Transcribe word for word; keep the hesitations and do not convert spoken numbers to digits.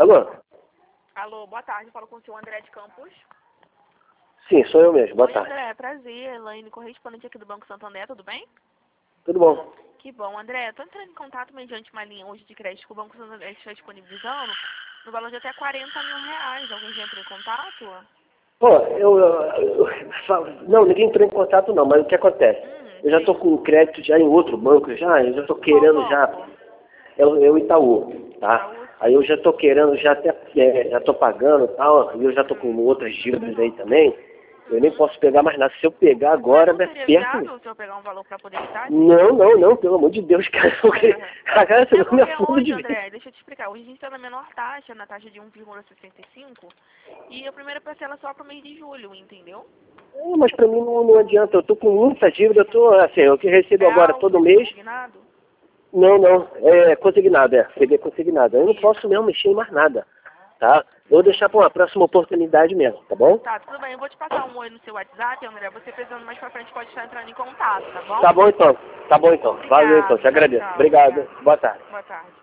Alô? Alô, boa tarde. Eu falo com o senhor André de Campos. Sim, sou eu mesmo. Boa Oi, tarde. André. Prazer. Elaine, correspondente aqui do Banco Santander. Tudo bem? Tudo bom? Que bom, André. Estou entrando em contato mediante uma linha hoje de crédito que o Banco Santander está disponibilizando no valor de até quarenta mil reais. Alguém já entrou em contato? Pô, eu, eu, eu falo- Não, ninguém entrou em contato não, mas o que acontece? Hum, Eu já sim. estou com crédito já em outro banco, já, eu já estou Qual querendo já. banco? É o, é o Itaú, tá? Itaú, Aí eu sim. já estou querendo, já até é, já estou pagando e tal, e eu já estou com outras dívidas aí também. Eu nem Uhum. posso pegar mais nada. Se eu pegar Mas agora, não me seria perco. viável o senhor pegar um valor para poder quitar essa Não, dívida? não, não, pelo amor de Deus, cara. Porque, cara, É senão eu me porque afundo de hoje, vez. André, deixa eu te explicar, hoje a gente está na menor taxa, na taxa de um vírgula sessenta e cinco, e a primeira parcela é só para o mês de julho, entendeu? É, mas pra mim não, não adianta, eu tô com muita dívida, eu tô, assim, o que recebo É agora algo todo de mês, consignado? não, não, é consignado, é, peguei consignado. Eu não posso Isso. mesmo mexer em mais nada, tá? Eu vou deixar pra uma próxima oportunidade mesmo, tá bom? Tá, tudo bem, eu vou te passar um oi no seu WhatsApp, André, você precisando mais pra frente pode estar entrando em contato, tá bom? Tá bom então, tá bom então, valeu então, Obrigado, te tchau, agradeço. tchau, Obrigado, obrigado. boa tarde. Boa tarde.